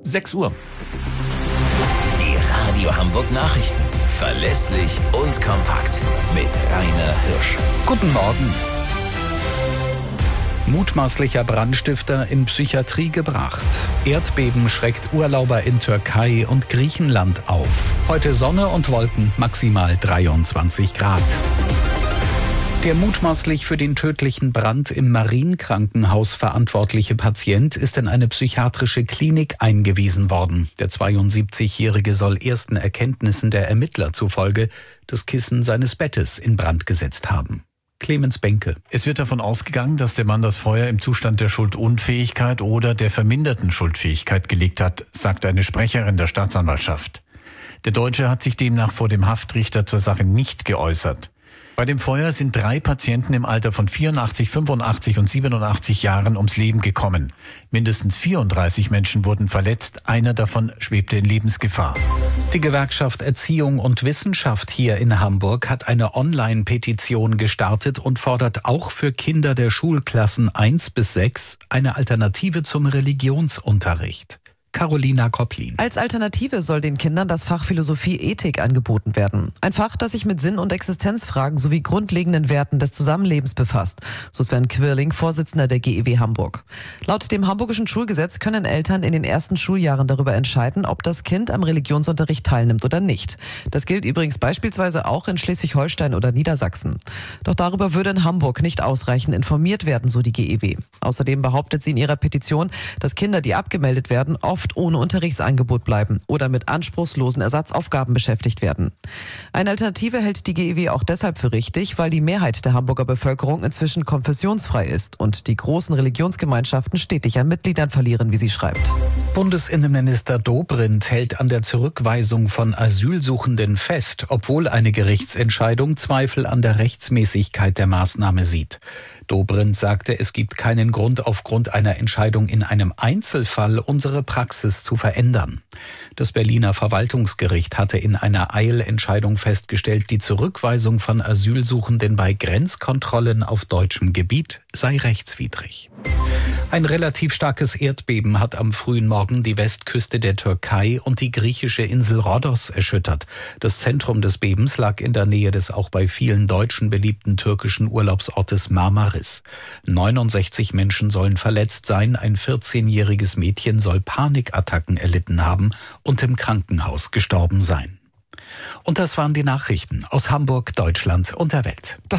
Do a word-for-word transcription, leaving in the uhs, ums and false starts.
sechs Uhr. Die Radio Hamburg Nachrichten. Verlässlich und kompakt. Mit Rainer Hirsch. Guten Morgen. Mutmaßlicher Brandstifter in Psychiatrie gebracht. Erdbeben schreckt Urlauber in Türkei und Griechenland auf. Heute Sonne und Wolken, maximal dreiundzwanzig Grad. Der mutmaßlich für den tödlichen Brand im Marienkrankenhaus verantwortliche Patient ist in eine psychiatrische Klinik eingewiesen worden. Der zweiundsiebzigjährige soll ersten Erkenntnissen der Ermittler zufolge das Kissen seines Bettes in Brand gesetzt haben. Clemens Benke. Es wird davon ausgegangen, dass der Mann das Feuer im Zustand der Schuldunfähigkeit oder der verminderten Schuldfähigkeit gelegt hat, sagt eine Sprecherin der Staatsanwaltschaft. Der Deutsche hat sich demnach vor dem Haftrichter zur Sache nicht geäußert. Bei dem Feuer sind drei Patienten im Alter von vierundachtzig, fünfundachtzig und siebenundachtzig Jahren ums Leben gekommen. Mindestens vierunddreißig Menschen wurden verletzt, einer davon schwebte in Lebensgefahr. Die Gewerkschaft Erziehung und Wissenschaft hier in Hamburg hat eine Online-Petition gestartet und fordert auch für Kinder der Schulklassen eins bis sechs eine Alternative zum Religionsunterricht. Carolina Kopplin. Als Alternative soll den Kindern das Fach Philosophie-Ethik angeboten werden. Ein Fach, das sich mit Sinn- und Existenzfragen sowie grundlegenden Werten des Zusammenlebens befasst. So Sven Quirling, Vorsitzender der G E W Hamburg. Laut dem hamburgischen Schulgesetz können Eltern in den ersten Schuljahren darüber entscheiden, ob das Kind am Religionsunterricht teilnimmt oder nicht. Das gilt übrigens beispielsweise auch in Schleswig-Holstein oder Niedersachsen. Doch darüber würde in Hamburg nicht ausreichend informiert werden, so die G E W. Außerdem behauptet sie in ihrer Petition, dass Kinder, die abgemeldet werden, oft ohne Unterrichtsangebot bleiben oder mit anspruchslosen Ersatzaufgaben beschäftigt werden. Eine Alternative hält die G E W auch deshalb für richtig, weil die Mehrheit der Hamburger Bevölkerung inzwischen konfessionsfrei ist und die großen Religionsgemeinschaften stetig an Mitgliedern verlieren, wie sie schreibt. Bundesinnenminister Dobrindt hält an der Zurückweisung von Asylsuchenden fest, obwohl eine Gerichtsentscheidung Zweifel an der Rechtsmäßigkeit der Maßnahme sieht. Dobrindt sagte, es gibt keinen Grund, aufgrund einer Entscheidung in einem Einzelfall unsere Praxis zu verändern. Das Berliner Verwaltungsgericht hatte in einer Eilentscheidung festgestellt, die Zurückweisung von Asylsuchenden bei Grenzkontrollen auf deutschem Gebiet sei rechtswidrig. Ein relativ starkes Erdbeben hat am frühen Morgen die Westküste der Türkei und die griechische Insel Rhodos erschüttert. Das Zentrum des Bebens lag in der Nähe des auch bei vielen Deutschen beliebten türkischen Urlaubsortes Marmaris. neunundsechzig Menschen sollen verletzt sein, ein vierzehnjähriges Mädchen soll Panikattacken erlitten haben und im Krankenhaus gestorben sein. Und das waren die Nachrichten aus Hamburg, Deutschland und der Welt. Das